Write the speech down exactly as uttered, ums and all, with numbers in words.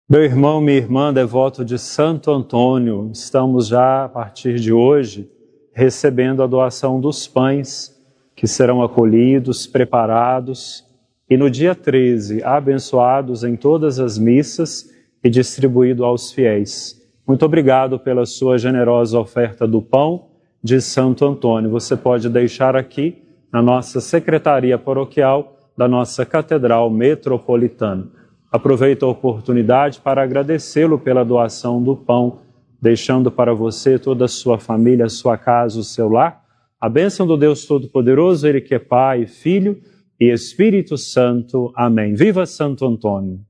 Meu irmão, minha irmã, devoto de Santo Antônio, estamos já, a partir de hoje, recebendo a doação dos pães, que serão acolhidos, preparados e no dia treze, abençoados em todas as missas e distribuídos aos fiéis. Muito obrigado pela sua generosa oferta do pão de Santo Antônio. Você pode deixar aqui na nossa secretaria paroquial da nossa Catedral Metropolitana. Aproveito a oportunidade para agradecê-lo pela doação do pão, deixando para você, toda a sua família, a sua casa, o seu lar, a bênção do Deus Todo-Poderoso, Ele que é Pai, Filho e Espírito Santo. Amém. Viva Santo Antônio!